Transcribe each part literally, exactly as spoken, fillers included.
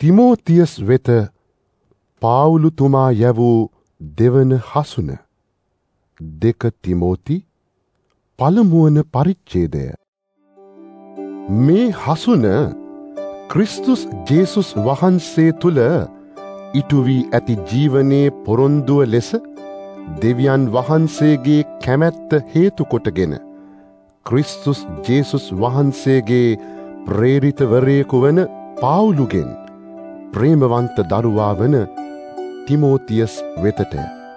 තිමෝතියස් වෙත පාවුලුතුමා යැවූ දෙවන හසුන. දෙක තිමෝති පළමුවන පරිච්ඡේදය. මේ හසුන ක්‍රිස්තුස් ජේසුස් වහන්සේ තුළ ඉටු වී ඇති ජීවනයේ පොරොන්දුව ලෙස දෙවියන් වහන්සේගේ කැමැත්ත හේතු කොටගෙන ක්‍රිස්තුස් ජේසුස් වහන්සේගේ ප්‍රේරිතවරයෙකු වන පාවුලුගෙන් ප්‍රේමවන්ත දරුවා වන තිමෝතියස් වෙතට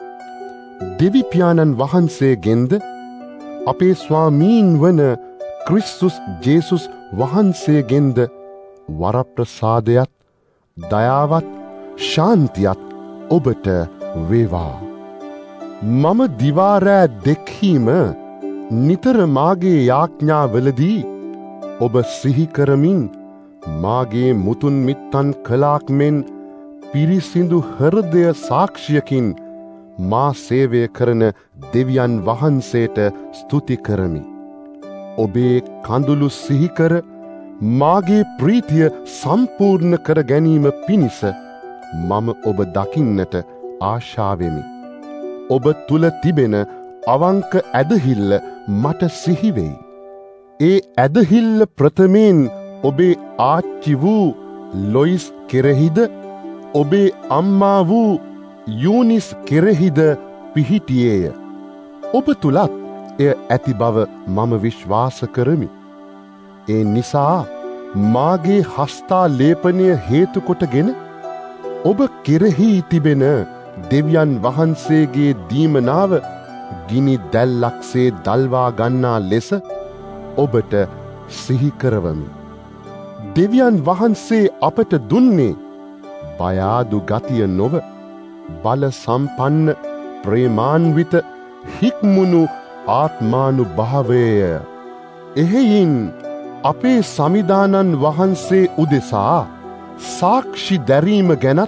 දෙවිපියාණන් වහන්සේගෙන්ද අපේ ස්වාමීන් වන ක්‍රිස්තුස් ජේසුස් වහන්සේගෙන්ද වරප්‍රසාදයත් දයාවත් ශාන්තියත් ඔබට වේවා. මම දිවාරෑ දෙක්හීම නිතර මාගේ යාඥාවලදී ඔබ සිහි කරමින් මාගේ මුතුන් මිත්තන් කලාක් මෙන් පිරිසිදු හෘදය සාක්ෂියකින් මා සේවය කරන දෙවියන් වහන්සේට ස්තුති කරමි. ඔබේ කඳුළු සිහිකර මාගේ ප්‍රීතිය සම්පූර්ණ කර ගැනීම පිණිස මම ඔබ දකින්නට ආශාවෙමි. ඔබ තුල තිබෙන අවංක ඇදහිල්ල මට සිහිවෙයි. ඒ ඇදහිල්ල ප්‍රථමයෙන් ඔබේ ආච්චි වූ ලොයිස් කෙරෙහිද ඔබේ අම්මා වූ යූනිස් කෙරෙහිද පිහිටියේය. ඔබ තුලත් එය ඇති බව මම විශ්වාස කරමි. ඒ නිසා මාගේ හස්තාලේපනය හේතු කොටගෙන ඔබ කෙරෙහි තිබෙන දෙවියන් වහන්සේගේ දීමනාව ගිනි දැල්ලක්සේ දල්වා ගන්නා ලෙස ඔබට සිහි කරවමි. දෙවියන් වහන්සේ අපට දුන්නේ බයාදු ගතිය නොව බල සම්පන්න ප්‍රේමාන්විත හික්මුණු ආත්මානුභාවය. එහෙයින් අපේ සමිදානන් වහන්සේ උදෙසා සාක්ෂි දැරීම ගැනත්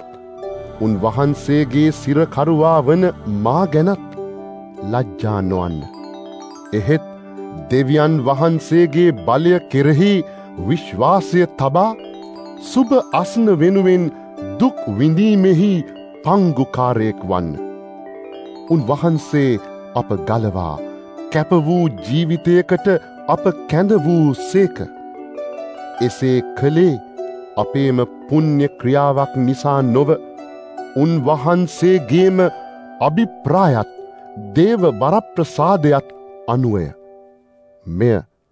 උන්වහන්සේගේ සිරකරුවා වන මා ගැනත් ලජ්ජා නොවන්න. එහෙත් දෙවියන් වහන්සේගේ බලය කෙරෙහි විශ්වාසය තබා සුබ අස්න වෙනුවෙන් දුක් විඳීමෙහි පංගුකාරයෙක් වන්න. උන්වහන්සේ අප ගලවා කැප වූ ජීවිතයකට අප කැඳ වූ සේක. එසේ කළේ අපේම පුණ්‍ය ක්‍රියාවක් නිසා නොව උන්වහන්සේගේම අභිප්‍රායත් දේව වරප්‍රසාදයත් අනුවය. මෙය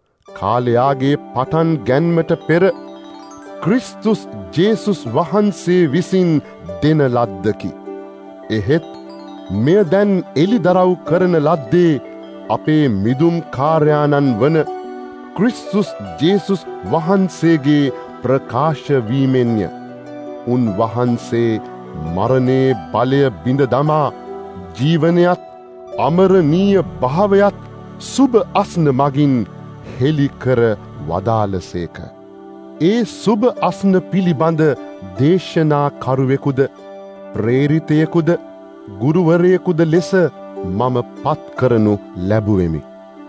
කාලයාගේ පටන් ගැන්මට පෙර ක්‍රිස්තුස් ජේසුස් වහන්සේ විසින් දෙන ලද්දකි. එහෙත් මෙය දැන් එළිදරව් කරන ලද්දේ අපේ මිදුම් කාර්යානන් වන ක්‍රිස්තුස් ජේසුස් වහන්සේගේ ප්‍රකාශ වීමෙන්ය. උන්වහන්සේ මරණේ බලය බිඳ දමා ජීවනයත් අමරණීය භාවයත් සුබ අස්න මගින් හෙළි කර වදාළසේක. ඒ සුබ අස්න පිළිබඳ දේශනා කරුවෙකුද ප්‍රේරිතයෙකුද ගුරුවරයෙකුද ලෙස මම පත් කරනු ලැබුවෙමි.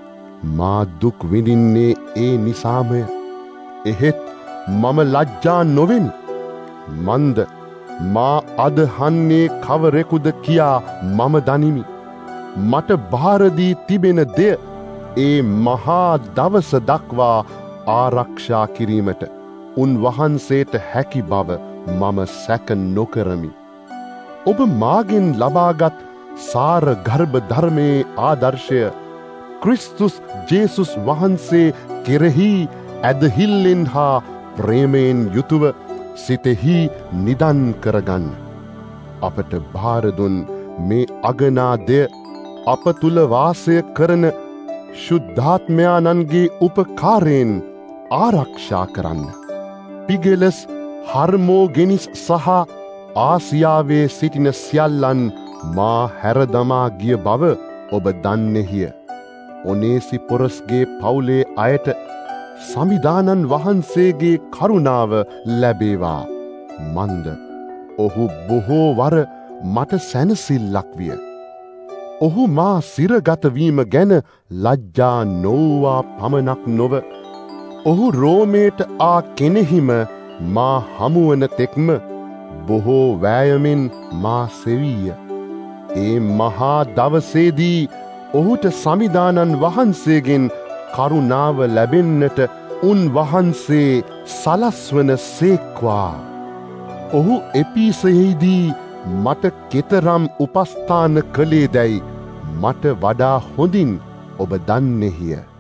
මා දුක් විඳින්නේ ඒ නිසාමය. එහෙත් මම ලජ්ජා නොවෙමි. මන්ද මා අදහන්නේ කවරෙකුද කියා මම දනිමි. මට භාරදී තිබෙන දෙය ඒ මහා දවස දක්වා ආරක්ෂා කිරීමට උන්වහන්සේට හැකි බව මම සැක නොකරමි. ඔබ මාගෙන් ලබාගත් සාර ගර්භ ධර්මයේ ආදර්ශය ක්‍රිස්තුස් ජේසුස් වහන්සේ කෙරෙහි ඇදහිල්ලෙන් හා ප්‍රේමයෙන් යුතුව සිතෙහි නිදන් කරගන්න. අපට භාරදුන් මේ අගනාදය අප තුළ වාසය කරන ශුද්ධාත්මයාණන්ගේ උපකාරයෙන් ආරක්ෂා කරන්න. පිගෙලස් හර්මෝගෙනිස් සහ ආසියාවේ සිටින සියල්ලන් මා හැරදමා ගිය බව ඔබ දන්නෙහිය. ඔනේසිපොරස්ගේ පවුලේ අයට සමිදානන් වහන්සේගේ කරුණාව ලැබේවා. මන්ද ඔහු බොහෝ වර මට සැනසිල්ලක් විය. ඔහු මා සිරගතවීම ගැන ලජ්ජා නොවුවා පමණක් නොව ඔහු රෝමයට ආ කෙනෙහිම මා හමුවන තෙක්ම බොහෝ වෑයමින් මා සෙවීය. ඒ මහා දවසේදී ඔහුට සමිදානන් වහන්සේගෙන් කරුණාව ලැබෙන්නට උන්වහන්සේ සලස්වන සේක්වා. ඔහු එපිසෙහිදී මට කෙතරම් උපස්ථාන කළේ දැයි මට වඩා හොඳින් ඔබ දන්නෙහිය.